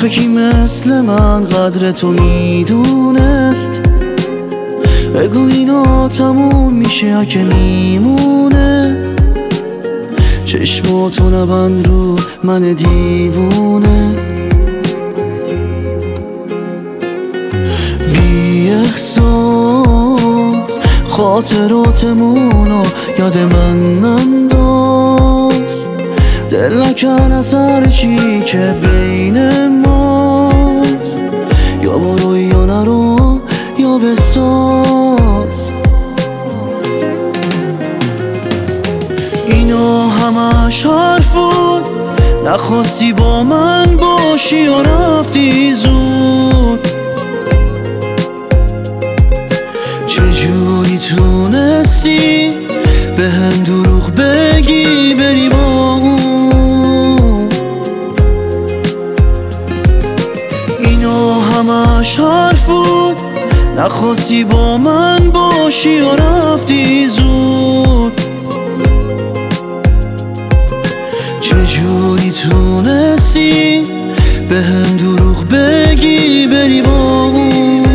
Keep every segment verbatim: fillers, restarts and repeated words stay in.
آخه کی مثل من قدر تو میدونست؟ بگو اینا تموم میشه یا که میمونه؟ چشماتو نبند رو من دیوونه. بی احساس خاطراتمونو یاد من ننداز. دل نکن از هر چی که بین ماست. یا برو یا نرو یا بساز. اینا همش حرفون، نخواستی با من باشی و رفتی زود. چجوری تونستی به هم دروغ بگی بری با اون؟ اینا همش حرفون، نخواستی با من باشی و رفتی زود. چجوری تونستی به هم دروغ بگی بری با اون؟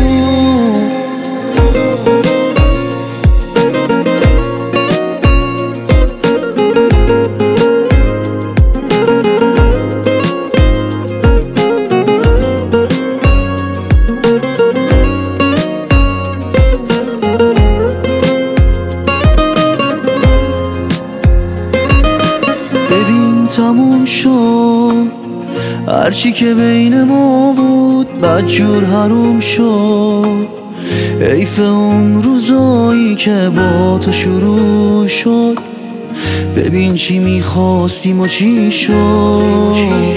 تموم شد هرچی که بین ما بود، بدجور حروم شد. حیف اون روزایی که با تو شروع شد. ببین چی میخواستیم و چی شد.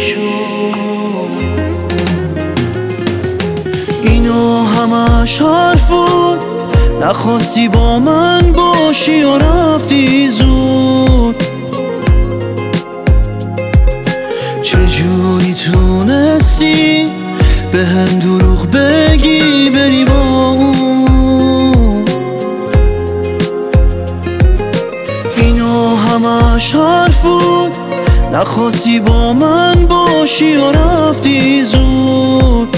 اینا همش حرفون، نخواستی با من باشی و رفتی زود. چجوری تونستی به هم دروغ بگی بری با اون؟ اینا همش حرفون، نخواستی با من باشی و رفتی زود.